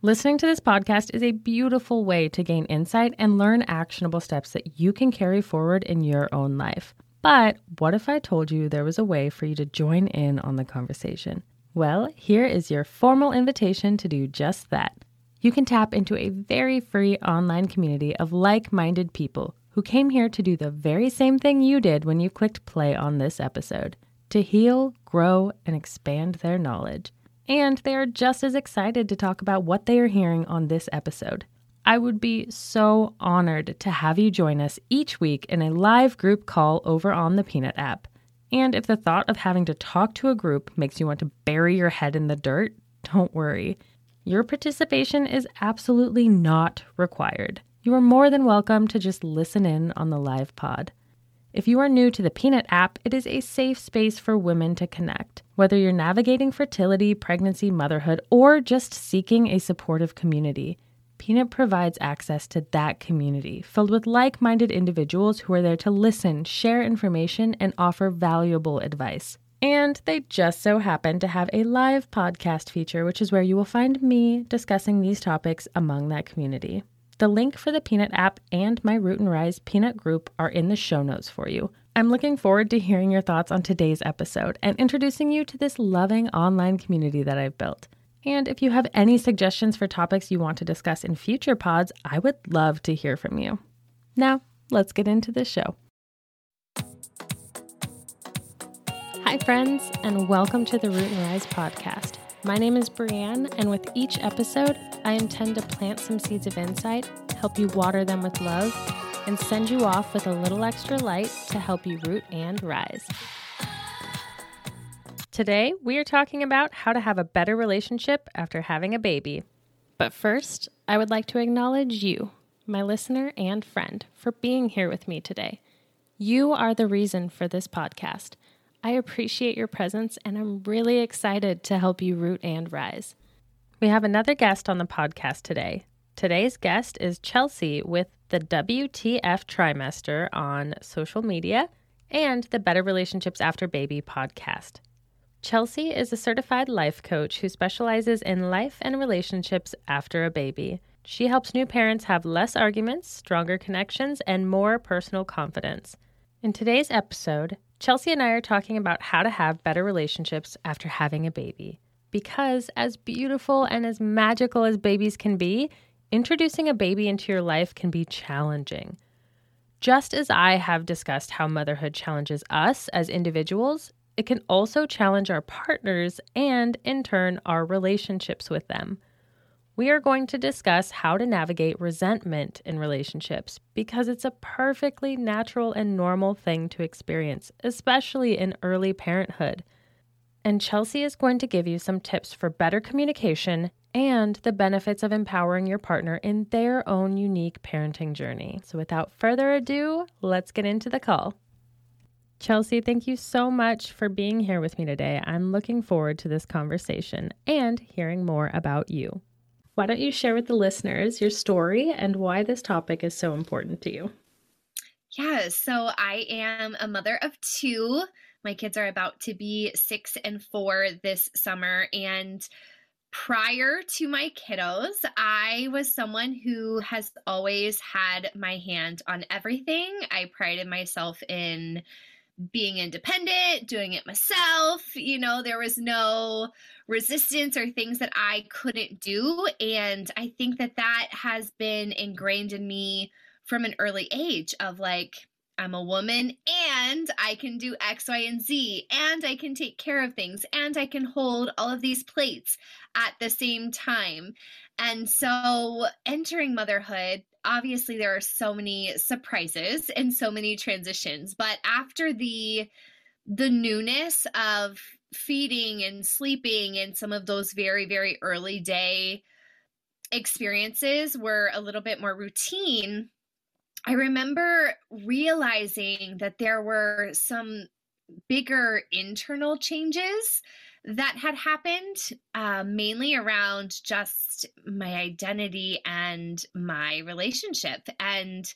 Listening to this podcast is a beautiful way to gain insight and learn actionable steps that you can carry forward in your own life. But what if I told you there was a way for you to join in on the conversation? Well, here is your formal invitation to do just that. You can tap into a very free online community of like-minded people who came here to do the very same thing you did when you clicked play on this episode, to heal, grow, and expand their knowledge. And they are just as excited to talk about what they are hearing on this episode. I would be so honored to have you join us each week in a live group call over on the Peanut app. And if the thought of having to talk to a group makes you want to bury your head in the dirt, don't worry. Your participation is absolutely not required. You are more than welcome to just listen in on the live pod. If you are new to the Peanut app, it is a safe space for women to connect. Whether you're navigating fertility, pregnancy, motherhood, or just seeking a supportive community, Peanut provides access to that community filled with like-minded individuals who are there to listen, share information, and offer valuable advice. And they just so happen to have a live podcast feature, which is where you will find me discussing these topics among that community. The link for the Peanut app and my Root and Rise Peanut group are in the show notes for you. I'm looking forward to hearing your thoughts on today's episode and introducing you to this loving online community that I've built. And if you have any suggestions for topics you want to discuss in future pods, I would love to hear from you. Now, let's get into the show. Hi, friends, and welcome to the Root and Rise podcast. My name is Brianne, and with each episode, I intend to plant some seeds of insight, help you water them with love, and send you off with a little extra light to help you root and rise. Today, we are talking about how to have a better relationship after having a baby. But first, I would like to acknowledge you, my listener and friend, for being here with me today. You are the reason for this podcast. I appreciate your presence, and I'm really excited to help you root and rise. We have another guest on the podcast today. Today's guest is Chelsea with the WTF Trimester on social media and the Better Relationships After Baby podcast. Chelsea is a certified life coach who specializes in life and relationships after a baby. She helps new parents have less arguments, stronger connections, and more personal confidence. In today's episode, Chelsea and I are talking about how to have better relationships after having a baby. Because as beautiful and as magical as babies can be, introducing a baby into your life can be challenging. Just as I have discussed how motherhood challenges us as individuals, it can also challenge our partners and, in turn, our relationships with them. We are going to discuss how to navigate resentment in relationships because it's a perfectly natural and normal thing to experience, especially in early parenthood. And Chelsea is going to give you some tips for better communication and the benefits of empowering your partner in their own unique parenting journey. So without further ado, let's get into the call. Chelsea, thank you so much for being here with me today. I'm looking forward to this conversation and hearing more about you. Why don't you share with the listeners your story and why this topic is so important to you? Yeah, so I am a mother of two. My kids are about to be 6 and 4 this summer. And prior to my kiddos, I was someone who has always had my hand on everything. I prided myself in being independent, doing it myself. You know, there was no resistance or things that I couldn't do. And I think that that has been ingrained in me from an early age of like, I'm a woman and I can do X, Y, and Z, and I can take care of things, and I can hold all of these plates at the same time. And so entering motherhood, obviously there are so many surprises and so many transitions, but after the newness of feeding and sleeping and some of those very, very early day experiences were a little bit more routine, I remember realizing that there were some bigger internal changes that had happened, mainly around just my identity and my relationship. And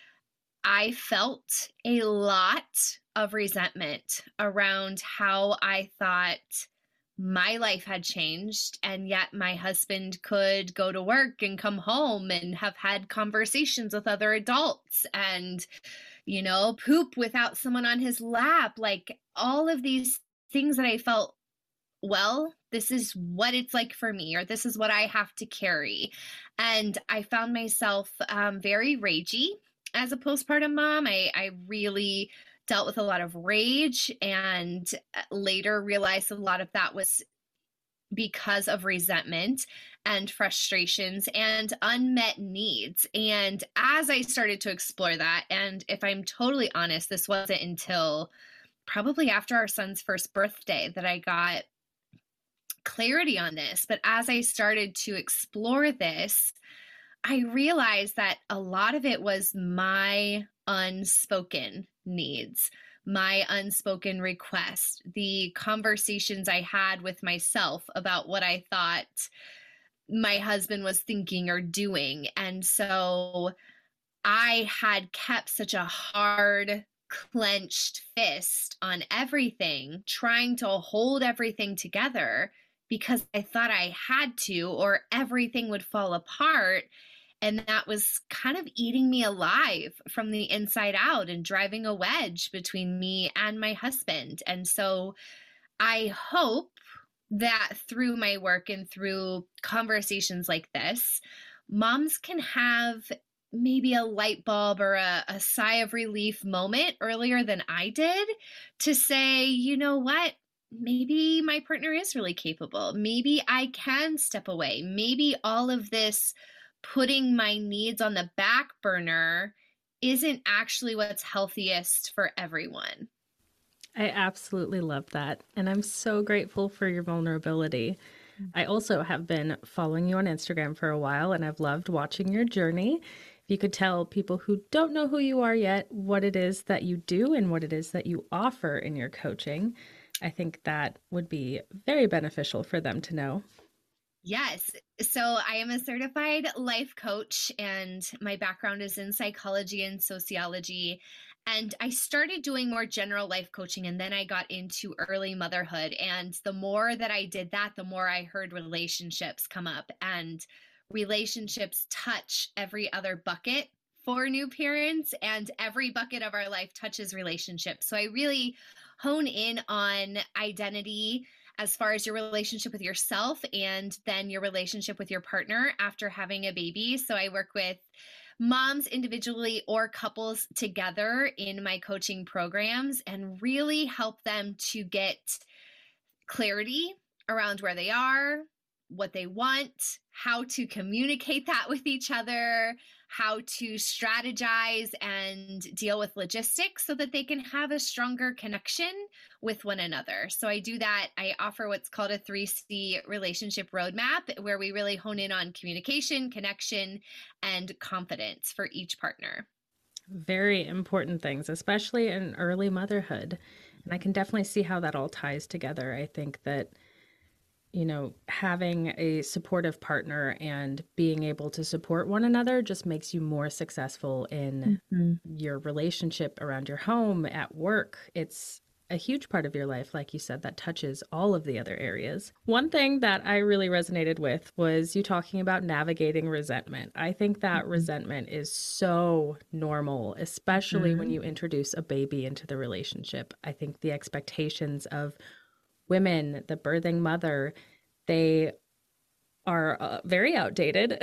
I felt a lot of resentment around how I thought my life had changed, and yet my husband could go to work and come home and have had conversations with other adults and, poop without someone on his lap. Like all of these things that I felt, well, this is what it's like for me, or this is what I have to carry. And I found myself very ragey as a postpartum mom. I really dealt with a lot of rage, and later realized a lot of that was because of resentment and frustrations and unmet needs. And as I started to explore that, and if I'm totally honest, this wasn't until probably after our son's first birthday that I got clarity on this. But as I started to explore this, I realized that a lot of it was my unspoken needs, my unspoken request, the conversations I had with myself about what I thought my husband was thinking or doing. And so I had kept such a hard, clenched fist on everything, trying to hold everything together because I thought I had to, or everything would fall apart. And that was kind of eating me alive from the inside out and driving a wedge between me and my husband. And so I hope that through my work and through conversations like this, moms can have maybe a light bulb or a sigh of relief moment earlier than I did to say, you know what? Maybe my partner is really capable. Maybe I can step away. Maybe all of this putting my needs on the back burner isn't actually what's healthiest for everyone. I absolutely love that. And I'm so grateful for your vulnerability. I also have been following you on Instagram for a while, and I've loved watching your journey. If you could tell people who don't know who you are yet what it is that you do and what it is that you offer in your coaching, I think that would be very beneficial for them to know. Yes. So I am a certified life coach, and my background is in psychology and sociology. And I started doing more general life coaching, and then I got into early motherhood. And the more that I did that, the more I heard relationships come up, and relationships touch every other bucket for new parents, and every bucket of our life touches relationships. So I really hone in on identity as far as your relationship with yourself, and then your relationship with your partner after having a baby. So I work with moms individually or couples together in my coaching programs and really help them to get clarity around where they are, what they want, how to communicate that with each other, how to strategize and deal with logistics so that they can have a stronger connection with one another. So I do that. I offer what's called a 3C relationship roadmap, where we really hone in on communication, connection, and confidence for each partner. Very important things, especially in early motherhood. And I can definitely see how that all ties together. I think that having a supportive partner and being able to support one another just makes you more successful in your relationship around your home, at work. It's a huge part of your life, like you said, that touches all of the other areas. One thing that I really resonated with was you talking about navigating resentment. I think that resentment is so normal, especially when you introduce a baby into the relationship. I think the expectations of women, the birthing mother, they are very outdated.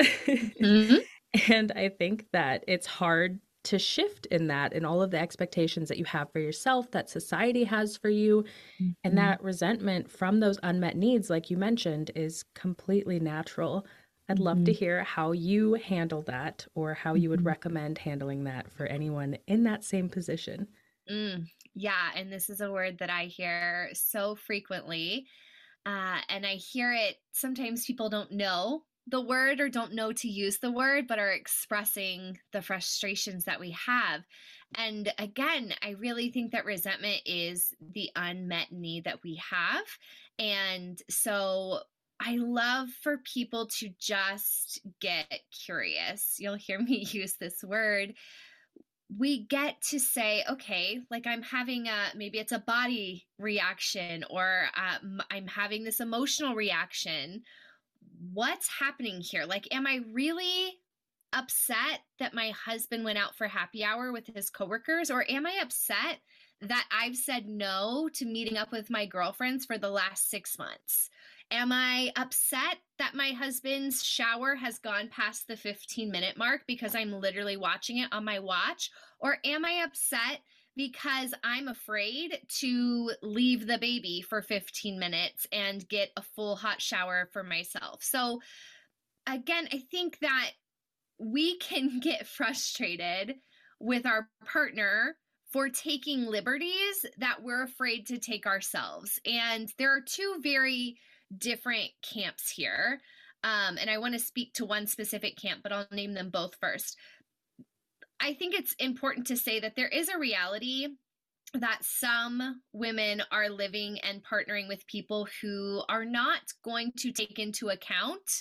And I think that it's hard to shift in that, and all of the expectations that you have for yourself, that society has for you, and that resentment from those unmet needs, like you mentioned, is completely natural. I'd love to hear how you handle that, or how you would recommend handling that for anyone in that same position. Yeah, and this is a word that I hear so frequently. And I hear it, sometimes people don't know the word or don't know to use the word, but are expressing the frustrations that we have. And again, I really think that resentment is the unmet need that we have. And so I love for people to just get curious. You'll hear me use this word. we get to say, okay, like I'm having maybe it's a body reaction, or I'm having this emotional reaction. What's happening here? Like, am I really upset that my husband went out for happy hour with his coworkers? Or am I upset that I've said no to meeting up with my girlfriends for the last 6 months? Am I upset that my husband's shower has gone past the 15-minute mark because I'm literally watching it on my watch? Or am I upset because I'm afraid to leave the baby for 15 minutes and get a full hot shower for myself? So again, I think that we can get frustrated with our partner for taking liberties that we're afraid to take ourselves. And there are two very different camps here. And I want to speak to one specific camp, but I'll name them both first. I think it's important to say that there is a reality that some women are living and partnering with people who are not going to take into account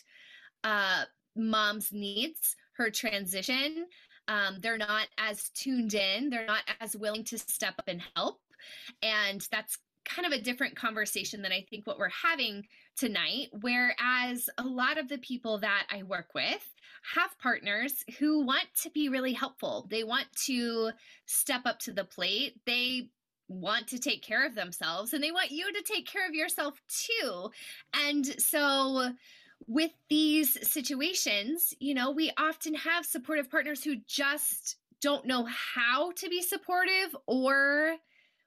mom's needs, her transition. They're not as tuned in. They're not as willing to step up and help. And that's kind of a different conversation than I think what we're having tonight. Whereas a lot of the people that I work with have partners who want to be really helpful. They want to step up to the plate. They want to take care of themselves, and they want you to take care of yourself too. And so with these situations, we often have supportive partners who just don't know how to be supportive, or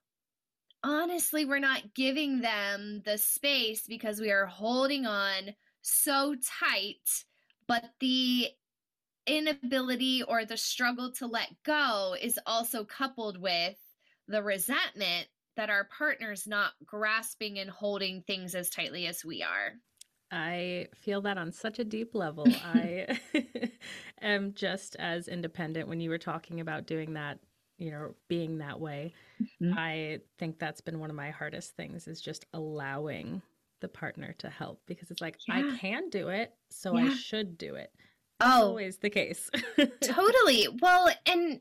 honestly, we're not giving them the space because we are holding on so tight, but the inability or the struggle to let go is also coupled with the resentment that our partner's not grasping and holding things as tightly as we are. I feel that on such a deep level. I am just as independent. When you were talking about doing that, being that way, mm-hmm. I think that's been one of my hardest things, is just allowing the partner to help, because it's like, I can do it, so I should do it. That's always the case. Totally. Well, and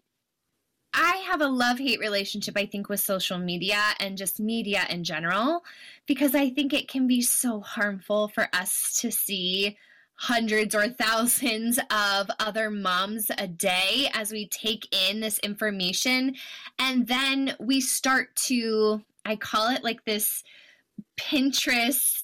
I have a love-hate relationship, I think, with social media and just media in general, because I think it can be so harmful for us to see hundreds or thousands of other moms a day as we take in this information. And then we start to, I call it like this Pinterest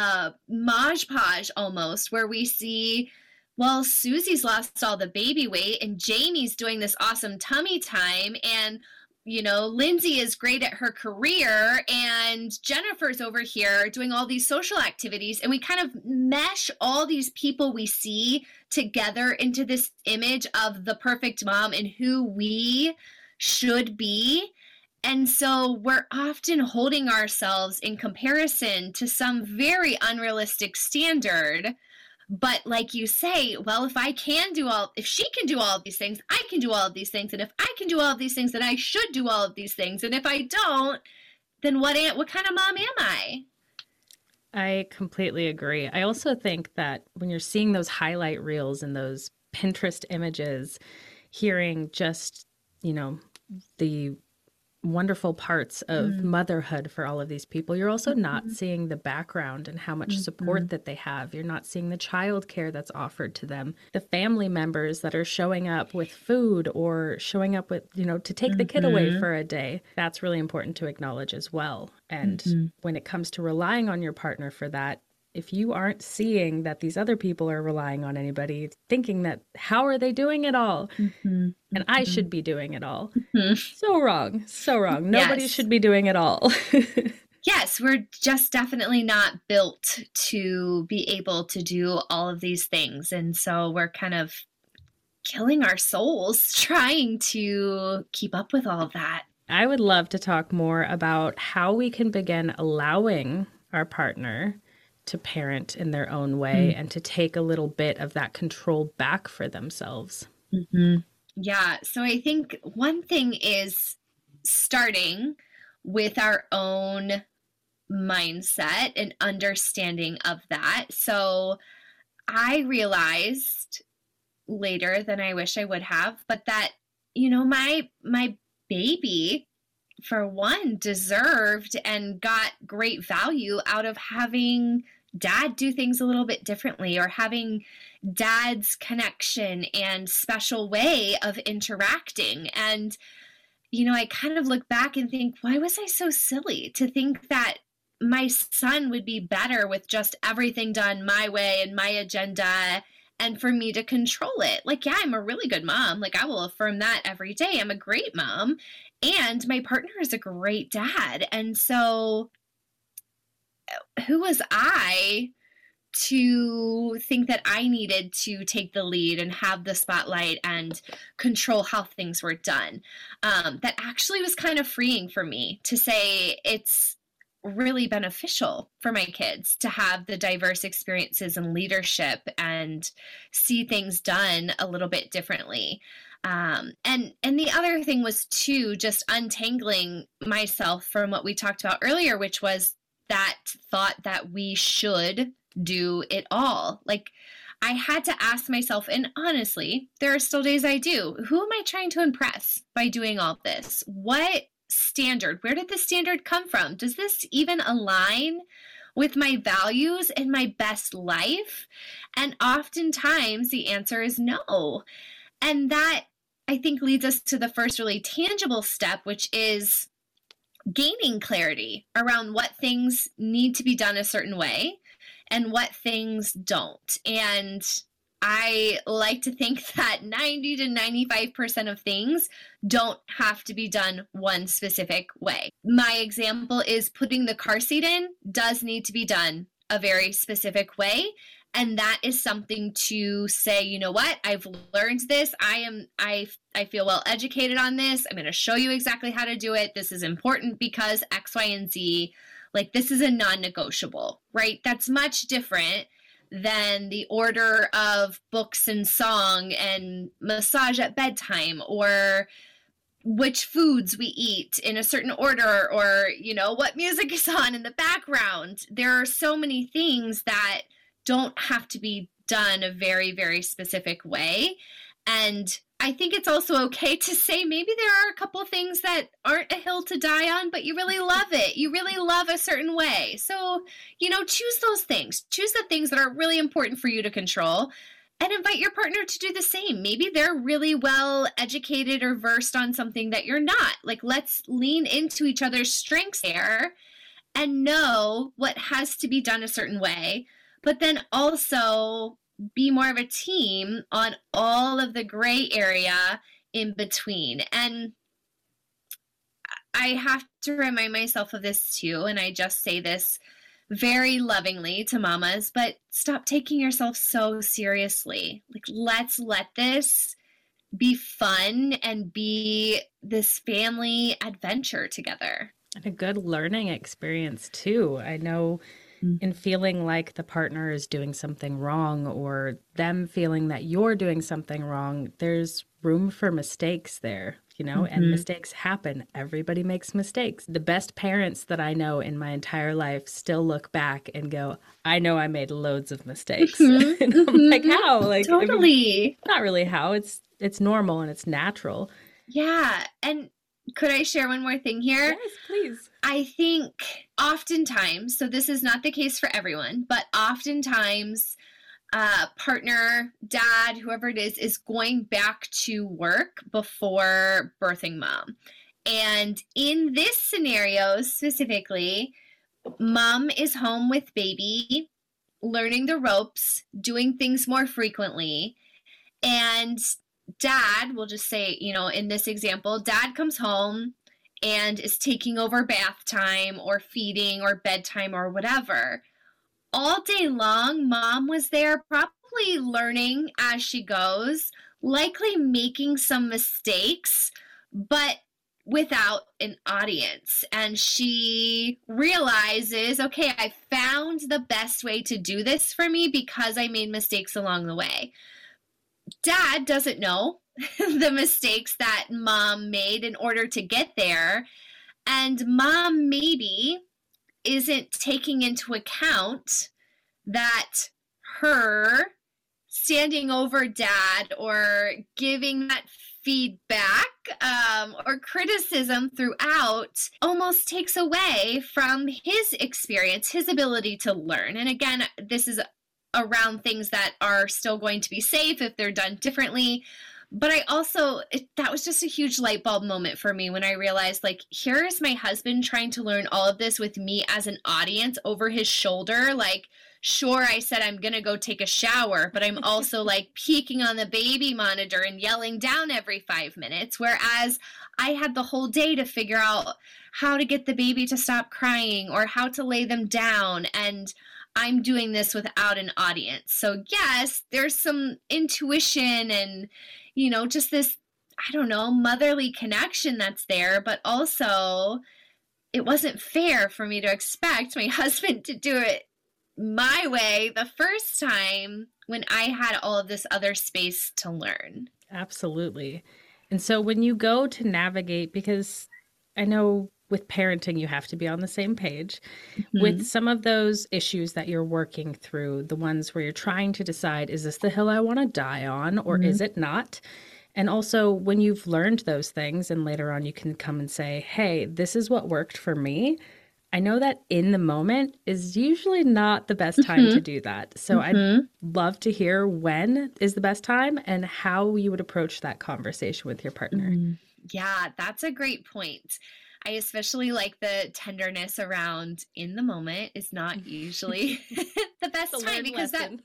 Mod Podge almost, where we see, well, Susie's lost all the baby weight and Jamie's doing this awesome tummy time, and Lindsay is great at her career and Jennifer's over here doing all these social activities. And we kind of mesh all these people we see together into this image of the perfect mom and who we should be. And so we're often holding ourselves in comparison to some very unrealistic standard. But like you say, well, if she can do all of these things, I can do all of these things. And if I can do all of these things, then I should do all of these things. And if I don't, then what kind of mom am I? I completely agree. I also think that when you're seeing those highlight reels and those Pinterest images, hearing just, the wonderful parts of motherhood for all of these people, you're also not seeing the background and how much support that they have. You're not seeing the childcare that's offered to them, the family members that are showing up with food or showing up with, to take the kid away for a day. That's really important to acknowledge as well. And when it comes to relying on your partner for that, if you aren't seeing that these other people are relying on anybody, thinking that, how are they doing it all? And I should be doing it all. So wrong. So wrong. Nobody should be doing it all. Yes, we're just definitely not built to be able to do all of these things. And so we're kind of killing our souls trying to keep up with all of that. I would love to talk more about how we can begin allowing our partner to parent in their own way and to take a little bit of that control back for themselves. Yeah. So I think one thing is starting with our own mindset and understanding of that. So I realized later than I wish I would have, but that my baby, for one, deserved and got great value out of having dad do things a little bit differently, or having dad's connection and special way of interacting. And, I kind of look back and think, why was I so silly to think that my son would be better with just everything done my way and my agenda, and for me to control it? Like, yeah, I'm a really good mom. Like, I will affirm that every day. I'm a great mom. And my partner is a great dad. And so who was I to think that I needed to take the lead and have the spotlight and control how things were done? That actually was kind of freeing for me to say it's really beneficial for my kids to have the diverse experiences and leadership and see things done a little bit differently. And the other thing was, too, just untangling myself from what we talked about earlier, which was that thought that we should do it all. Like, I had to ask myself, and honestly, there are still days I do, who am I trying to impress by doing all this? What standard? Where did the standard come from? Does this even align with my values and my best life? And oftentimes the answer is no. And that, I think, leads us to the first really tangible step, which is gaining clarity around what things need to be done a certain way and what things don't. And I like to think that 90 to 95% of things don't have to be done one specific way. My example is putting the car seat in does need to be done a very specific way. And that is something to say, you know what, I've learned this. I feel well educated on this. I'm going to show you exactly how to do it. This is important because X, Y, and Z. Like, this is a non-negotiable, right? That's much different than the order of books and song and massage at bedtime, or which foods we eat in a certain order, or, what music is on in the background. There are so many things that don't have to be done a very, very specific way. And I think it's also okay to say maybe there are a couple things that aren't a hill to die on, but you really love it. You really love a certain way. So, choose those things. Choose the things that are really important for you to control, and invite your partner to do the same. Maybe they're really well educated or versed on something that you're not. Like, let's lean into each other's strengths there and know what has to be done a certain way, but then also be more of a team on all of the gray area in between. And I have to remind myself of this too, and I just say this very lovingly to mamas, but stop taking yourself so seriously. Like, let's let this be fun and be this family adventure together. And a good learning experience too. I know in feeling like the partner is doing something wrong, or them feeling that you're doing something wrong, there's room for mistakes there, and mistakes happen. Everybody makes mistakes. The best parents that I know in my entire life still look back and go, I know I made loads of mistakes. And I'm like, how? Like, totally. Not really how. It's normal and it's natural. Yeah. And could I share one more thing here? Yes, please. I think oftentimes, so this is not the case for everyone, but oftentimes partner, dad, whoever it is going back to work before birthing mom. And in this scenario specifically, mom is home with baby, learning the ropes, doing things more frequently, and dad, we'll just say, in this example, dad comes home and is taking over bath time or feeding or bedtime or whatever. All day long, mom was there probably learning as she goes, likely making some mistakes, but without an audience. And she realizes, okay, I found the best way to do this for me because I made mistakes along the way. Dad doesn't know the mistakes that mom made in order to get there. And mom maybe isn't taking into account that her standing over dad or giving that feedback or criticism throughout almost takes away from his experience, his ability to learn. And again, this is around things that are still going to be safe if they're done differently. But I also, that was just a huge light bulb moment for me when I realized, like, here's my husband trying to learn all of this with me as an audience over his shoulder. Like, sure, I said I'm going to go take a shower, but I'm also like peeking on the baby monitor and yelling down every 5 minutes. Whereas I had the whole day to figure out how to get the baby to stop crying or how to lay them down. And I'm doing this without an audience. So yes, there's some intuition and, you know, just this, I don't know, motherly connection that's there, but also it wasn't fair for me to expect my husband to do it my way the first time when I had all of this other space to learn. Absolutely. And so when you go to navigate, because I know with parenting, you have to be on the same page with some of those issues that you're working through, the ones where you're trying to decide, is this the hill I want to die on or is it not? And also when you've learned those things and later on you can come and say, hey, this is what worked for me. I know that in the moment is usually not the best time to do that. So I'd love to hear when is the best time and how you would approach that conversation with your partner. Yeah, that's a great point. I especially like the tenderness around in the moment is not usually the best time because that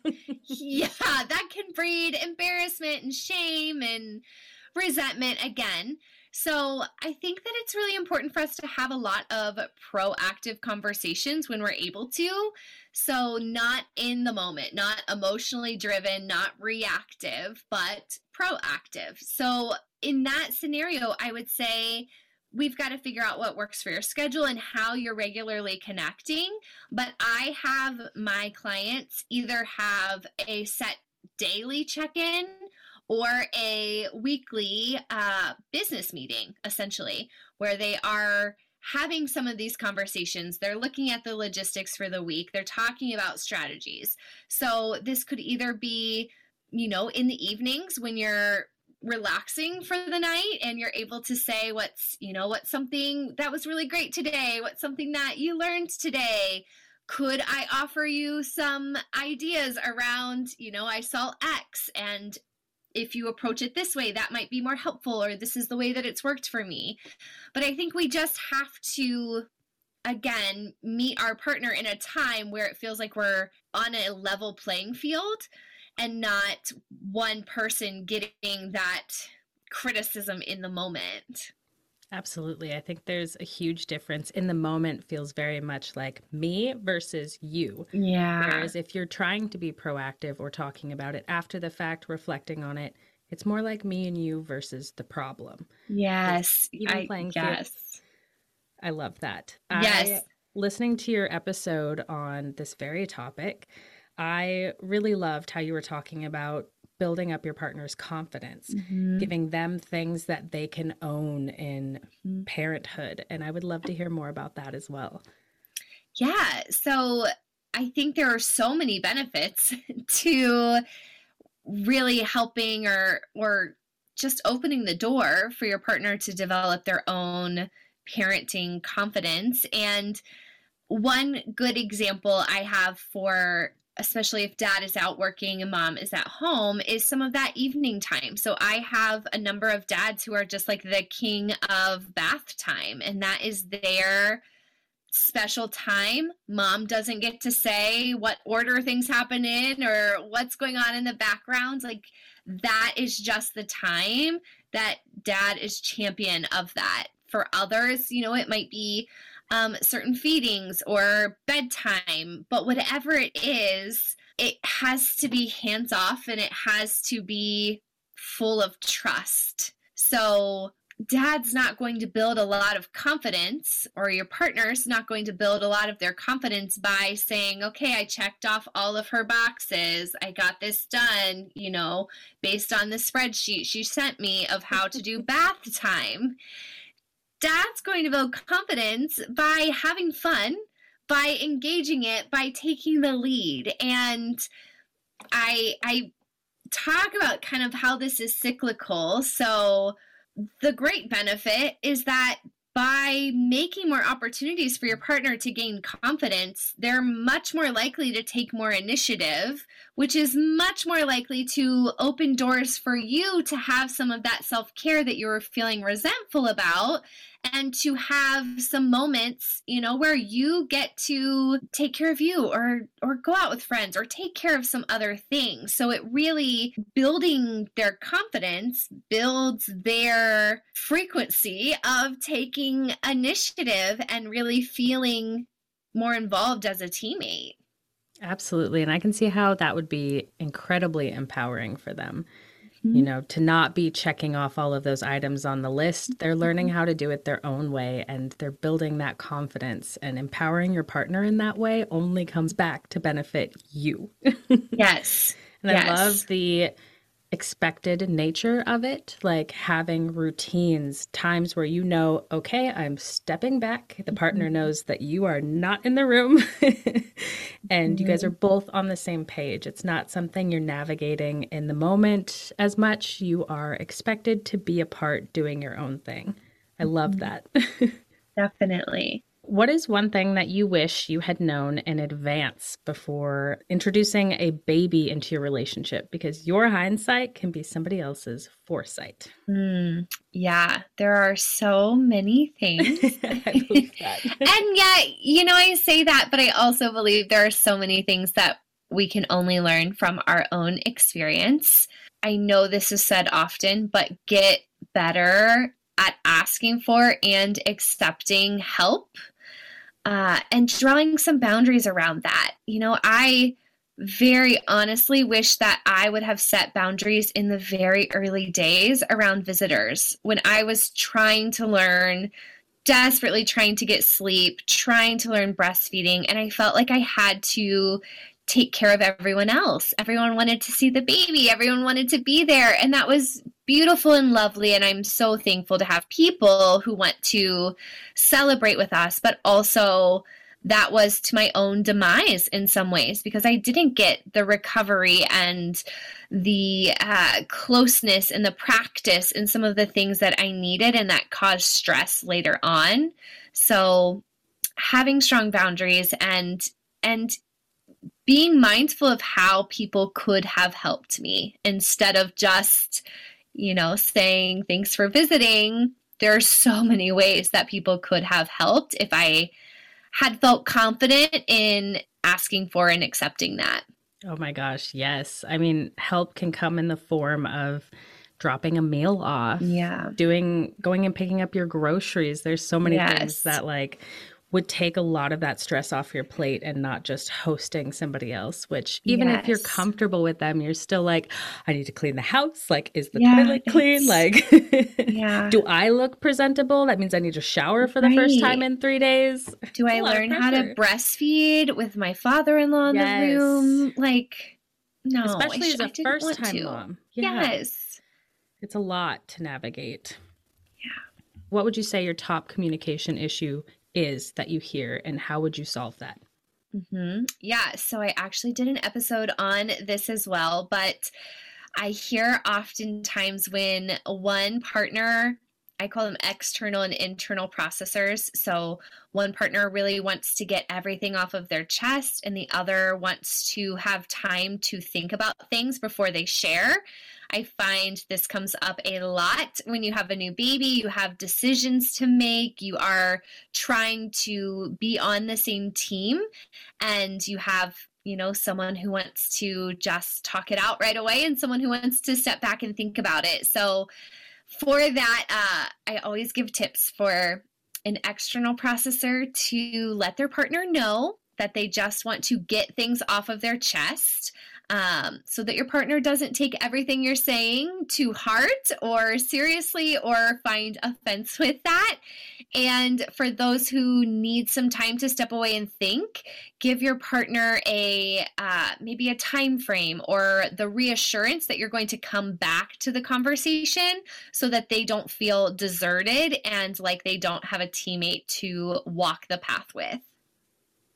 can breed embarrassment and shame and resentment again. So I think that it's really important for us to have a lot of proactive conversations when we're able to. So not in the moment, not emotionally driven, not reactive, but proactive. So in that scenario, I would say we've got to figure out what works for your schedule and how you're regularly connecting. But I have my clients either have a set daily check-in or a weekly business meeting, essentially, where they are having some of these conversations. They're looking at the logistics for the week. They're talking about strategies. So this could either be, you know, in the evenings when you're relaxing for the night and you're able to say what's something that was really great today, what's something that you learned today. Could I offer you some ideas around, you know, I saw X and if you approach it this way, that might be more helpful, or this is the way that it's worked for me. But I think we just have to, again, meet our partner in a time where it feels like we're on a level playing field and not one person getting that criticism in the moment. Absolutely. I think there's a huge difference. In the moment feels very much like me versus you. Yeah. Whereas if you're trying to be proactive or talking about it after the fact, reflecting on it, it's more like me and you versus the problem. Yes. Even playing field. I love that. Yes. Listening to your episode on this very topic, I really loved how you were talking about building up your partner's confidence, giving them things that they can own in parenthood. And I would love to hear more about that as well. Yeah. So I think there are so many benefits to really helping or just opening the door for your partner to develop their own parenting confidence. And one good example I have for, especially if dad is out working and mom is at home, is some of that evening time. So I have a number of dads who are just like the king of bath time, and that is their special time. Mom doesn't get to say what order things happen in or what's going on in the background. Like, that is just the time that dad is champion of that. For others, you know, it might be certain feedings or bedtime, but whatever it is, it has to be hands off and it has to be full of trust. So dad's not going to build a lot of confidence, or your partner's not going to build a lot of their confidence by saying, okay, I checked off all of her boxes. I got this done, you know, based on the spreadsheet she sent me of how to do bath time. Dad's going to build confidence by having fun, by engaging it, by taking the lead. And I talk about kind of how this is cyclical. So the great benefit is that by making more opportunities for your partner to gain confidence, they're much more likely to take more initiative, which is much more likely to open doors for you to have some of that self-care that you were feeling resentful about, and to have some moments, where you get to take care of you or go out with friends or take care of some other things. So it really, building their confidence builds their frequency of taking initiative and really feeling more involved as a teammate. Absolutely. And I can see how that would be incredibly empowering for them. To not be checking off all of those items on the list. They're learning how to do it their own way, and they're building that confidence, and empowering your partner in that way only comes back to benefit you. Yes. And I love the expected nature of it, like having routines, times where okay, I'm stepping back. The partner knows that you are not in the room and you guys are both on the same page. It's not something you're navigating in the moment as much. You are expected to be apart doing your own thing. I love that. Definitely. What is one thing that you wish you had known in advance before introducing a baby into your relationship? Because your hindsight can be somebody else's foresight. Yeah, there are so many things. I believe that. And yet, I say that, but I also believe there are so many things that we can only learn from our own experience. I know this is said often, but get better at asking for and accepting help. And drawing some boundaries around that. I very honestly wish that I would have set boundaries in the very early days around visitors, when I was trying to learn, desperately trying to get sleep, trying to learn breastfeeding, and I felt like I had to take care of everyone else. Everyone wanted to see the baby. Everyone wanted to be there. And that was beautiful and lovely. And I'm so thankful to have people who want to celebrate with us, but also that was to my own demise in some ways, because I didn't get the recovery and the closeness and the practice and some of the things that I needed, and that caused stress later on. So having strong boundaries and being mindful of how people could have helped me, instead of just, saying thanks for visiting. There are so many ways that people could have helped if I had felt confident in asking for and accepting that. Oh my gosh, yes. I mean, help can come in the form of dropping a meal off. Yeah. Going and picking up your groceries. There's so many things that would take a lot of that stress off your plate, and not just hosting somebody else, which even if you're comfortable with them, you're still like, I need to clean the house. Like, is the toilet clean? Like, do I look presentable? That means I need to shower for the first time in 3 days. Do I learn how to breastfeed with my father-in-law in the room? Like, no. Especially as a first-time mom. Yeah. Yes. It's a lot to navigate. Yeah. What would you say your top communication issue is that you hear, and how would you solve that? Yeah, so I actually did an episode on this as well, but I hear oftentimes when one partner, I call them external and internal processors. So one partner really wants to get everything off of their chest, and the other wants to have time to think about things before they share. I find this comes up a lot when you have a new baby. You have decisions to make. You are trying to be on the same team, and you have, someone who wants to just talk it out right away, and someone who wants to step back and think about it. So for that, I always give tips for an external processor to let their partner know that they just want to get things off of their chest. So that your partner doesn't take everything you're saying to heart or seriously or find offense with that. And for those who need some time to step away and think, give your partner maybe a time frame or the reassurance that you're going to come back to the conversation, so that they don't feel deserted and like they don't have a teammate to walk the path with.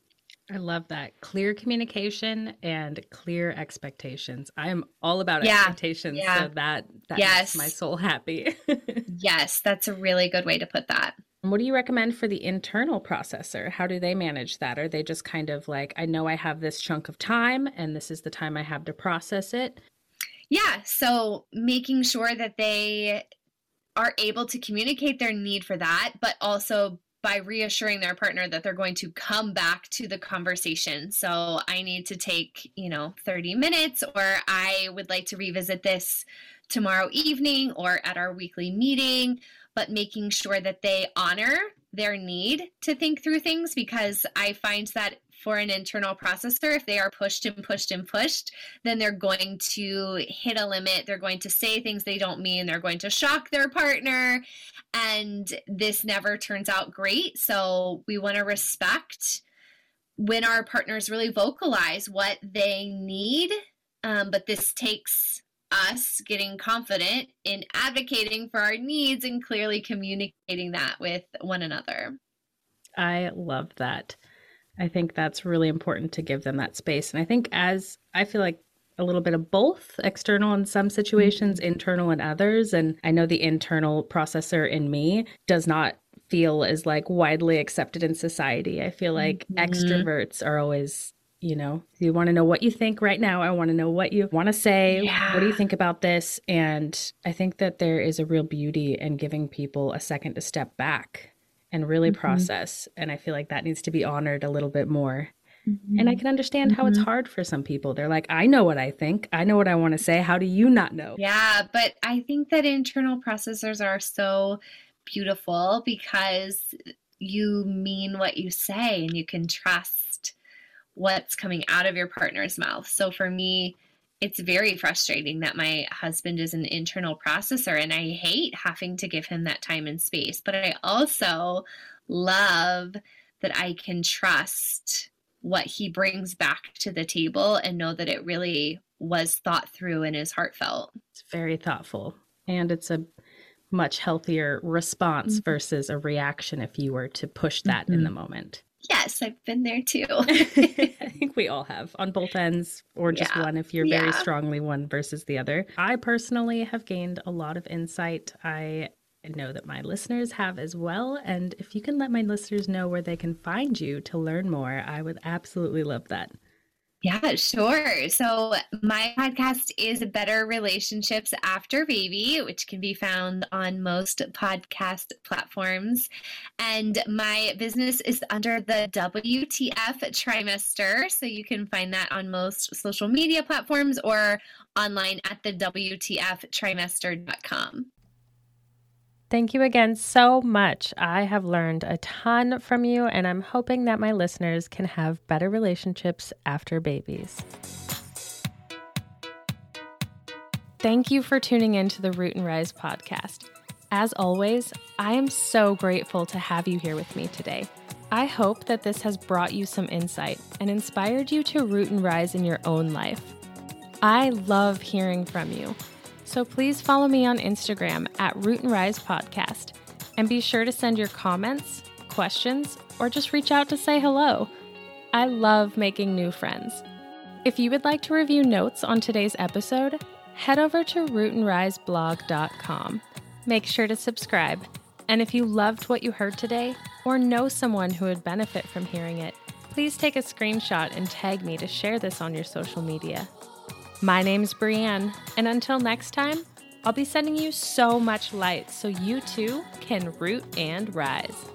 I love that. Clear communication and clear expectations. I am all about Yeah. expectations, Yeah. so that Yes. makes my soul happy. Yes, that's a really good way to put that. What do you recommend for the internal processor? How do they manage that? Are they just kind of like, I know I have this chunk of time and this is the time I have to process it? Yeah, so making sure that they are able to communicate their need for that, but also by reassuring their partner that they're going to come back to the conversation. So I need to take, 30 minutes, or I would like to revisit this tomorrow evening or at our weekly meeting, but making sure that they honor their need to think through things, because I find that for an internal processor, if they are pushed and pushed and pushed, then they're going to hit a limit. They're going to say things they don't mean. They're going to shock their partner. And this never turns out great. So we want to respect when our partners really vocalize what they need. But this takes us getting confident in advocating for our needs and clearly communicating that with one another. I love that. I think that's really important to give them that space. And I think I feel like a little bit of both, external in some situations, internal in others. And I know the internal processor in me does not feel as like widely accepted in society. I feel like extroverts are always, you want to know what you think right now. I want to know what you want to say. Yeah. What do you think about this? And I think that there is a real beauty in giving people a second to step back and really process. And I feel like that needs to be honored a little bit more. And I can understand how it's hard for some people. They're like, I know what I think. I know what I want to say. How do you not know? Yeah, but I think that internal processors are so beautiful because you mean what you say and you can trust what's coming out of your partner's mouth. So for me, it's very frustrating that my husband is an internal processor, and I hate having to give him that time and space. But I also love that I can trust what he brings back to the table and know that it really was thought through and is heartfelt. It's very thoughtful. And it's a much healthier response versus a reaction if you were to push that in the moment. Yes, I've been there too. I think we all have, on both ends, or just one if you're very strongly one versus the other. I personally have gained a lot of insight. I know that my listeners have as well. And if you can let my listeners know where they can find you to learn more, I would absolutely love that. Yeah, sure. So my podcast is Better Relationships After Baby, which can be found on most podcast platforms. And my business is under the WTF Trimester. So you can find that on most social media platforms or online at the WTFtrimester.com. Thank you again so much. I have learned a ton from you, and I'm hoping that my listeners can have better relationships after babies. Thank you for tuning in to the Root and Rise podcast. As always, I am so grateful to have you here with me today. I hope that this has brought you some insight and inspired you to root and rise in your own life. I love hearing from you. So please follow me on Instagram at Root and Rise Podcast, and be sure to send your comments, questions, or just reach out to say hello. I love making new friends. If you would like to review notes on today's episode, head over to rootandriseblog.com. Make sure to subscribe. And if you loved what you heard today, or know someone who would benefit from hearing it, please take a screenshot and tag me to share this on your social media. My name's Brianne, and until next time, I'll be sending you so much light so you too can root and rise.